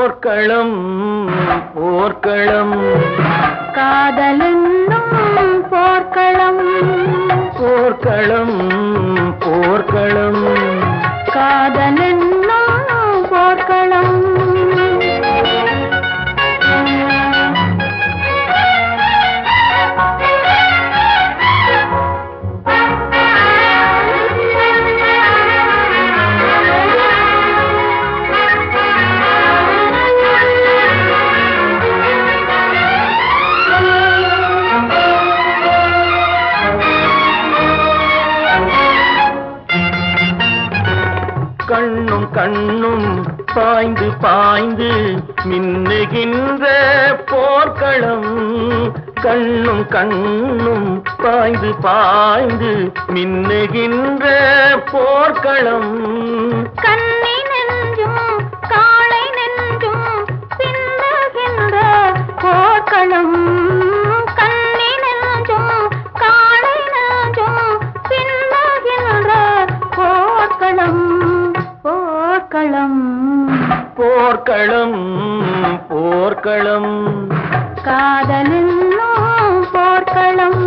போர்க்களம் போர்க்களம் காதலென்னும் போர்க்களம் போர்க்களம் போர்க்களம் காதலென்னும் போர்க்களம் கண்ணும் கண்ணும் பாய்ந்து பாய்ந்து மின்னுகின்ற போர்க்களம் கண்ணும் கண்ணும் பாய்ந்து பாய்ந்து மின்னுகின்ற போர்க்களம் கண்ணி நெஞ்சும் காளை நெஞ்சும் பின்னுகின்ற போர்க்களம் கண்ணி நெஞ்சும் காளை நெஞ்சும் பின்னுகின்ற போர்க்களம் போர்க்களம் போர்க்களம் போர்க்களம் காதலென்னும் போர்க்களம்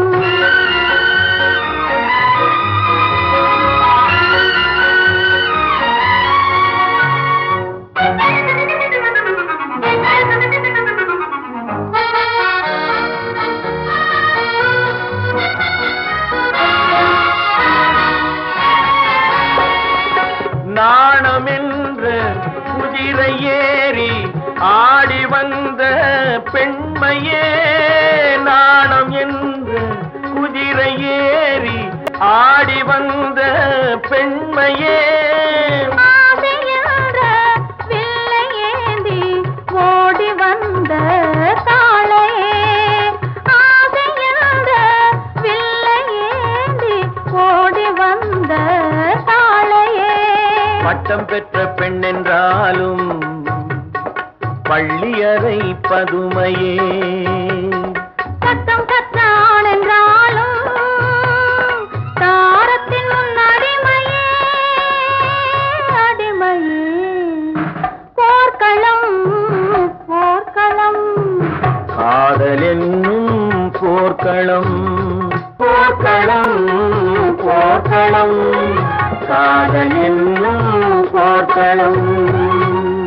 நாணம் என்ற குதிரை ஏறி ஆடி வந்த பெண்மையே நாணம் என்ற குதிரை ஏறி ஆடி வந்த பெண்மையே ஆசையென்ற வில்லை ஏந்தி ஓடி வந்த காளையே ஆசையென்ற வில்லை ஏந்தி ஓடி வந்த காளையே பட்டம் பெற்ற பெண் என்றாலும் பள்ளியறை பதுமையே சத்தம் கற்றான் என்றாலும் தாரத்தின் முன் அடிமையே அடிமையே போர்க்களம் போர்க்களம் காதல் என்னும் போர்க்களம் போர்க்களம் போர்க்களம் காதல் என்னும் போர்க்களம்